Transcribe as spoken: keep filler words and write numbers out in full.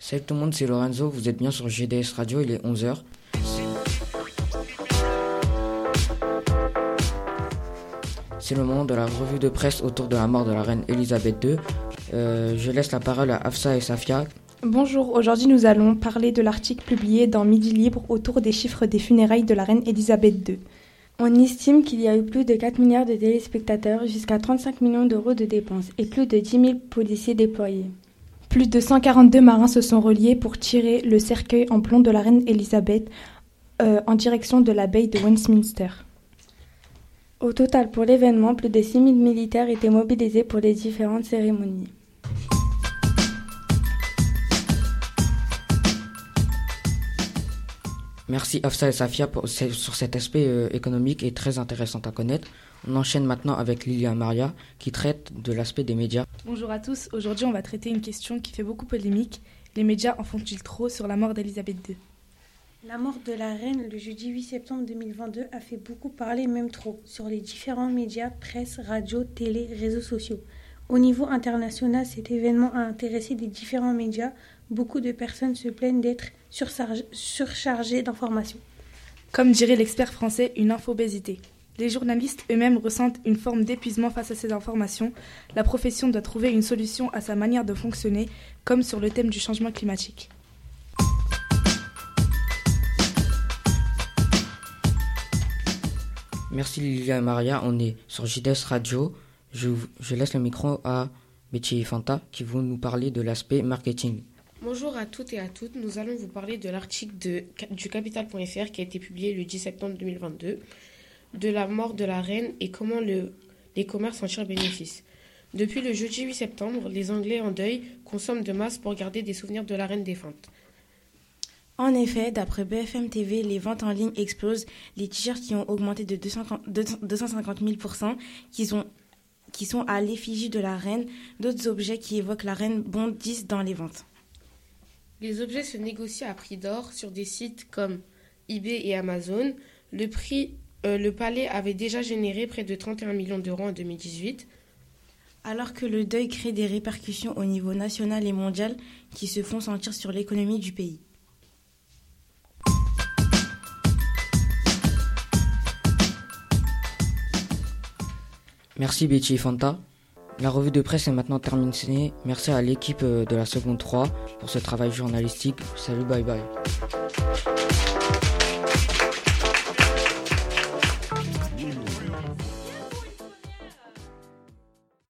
Salut tout le monde, c'est Lorenzo, vous êtes bien sur G D S Radio, il est onze heures. C'est le moment de la revue de presse autour de la mort de la reine Elisabeth deux. Euh, je laisse la parole à Hafsa et Safia. Bonjour, aujourd'hui nous allons parler de l'article publié dans Midi Libre autour des chiffres des funérailles de la reine Elisabeth deux. On estime qu'il y a eu plus de quatre milliards de téléspectateurs, jusqu'à trente-cinq millions d'euros de dépenses et plus de dix mille policiers déployés. Plus de cent quarante-deux marins se sont reliés pour tirer le cercueil en plomb de la reine Elisabeth euh, en direction de l'abbaye de Westminster. Au total, pour l'événement, plus de six mille militaires étaient mobilisés pour les différentes cérémonies. Merci Hafsa et Safia pour, sur cet aspect euh, économique et très intéressant à connaître. On enchaîne maintenant avec Lilia et Maria qui traitent de l'aspect des médias. Bonjour à tous, aujourd'hui on va traiter une question qui fait beaucoup polémique. Les médias en font-ils trop sur la mort d'Elisabeth deux? La mort de la reine le jeudi huit septembre deux mille vingt-deux a fait beaucoup parler, même trop, sur les différents médias, presse, radio, télé, réseaux sociaux. Au niveau international, cet événement a intéressé les différents médias. Beaucoup de personnes se plaignent d'être surchargées d'informations. Comme dirait l'expert français, une infobésité. Les journalistes eux-mêmes ressentent une forme d'épuisement face à ces informations. La profession doit trouver une solution à sa manière de fonctionner, comme sur le thème du changement climatique. Merci Lilia et Maria, on est sur J D S Radio. Je, je laisse le micro à Betty et Fanta qui vont nous parler de l'aspect marketing. Bonjour à toutes et à toutes, nous allons vous parler de l'article de, du Capital point F R qui a été publié le dix septembre deux mille vingt-deux, de la mort de la reine et comment le, les commerces en tirent bénéfice. Depuis le jeudi huit septembre, les Anglais en deuil consomment de masse pour garder des souvenirs de la reine défunte. En effet, d'après B F M T V, les ventes en ligne explosent. Les t-shirts qui ont augmenté de deux cent cinquante mille pour cent, qui sont, qui sont à l'effigie de la reine. D'autres objets qui évoquent la reine bondissent dans les ventes. Les objets se négocient à prix d'or sur des sites comme eBay et Amazon. Le prix, euh, le palais avait déjà généré près de trente et un millions d'euros en deux mille dix-huit. Alors que le deuil crée des répercussions au niveau national et mondial qui se font sentir sur l'économie du pays. Merci Betty et Fanta. La revue de presse est maintenant terminée. Merci à l'équipe de la seconde trois pour ce travail journalistique. Salut, bye bye.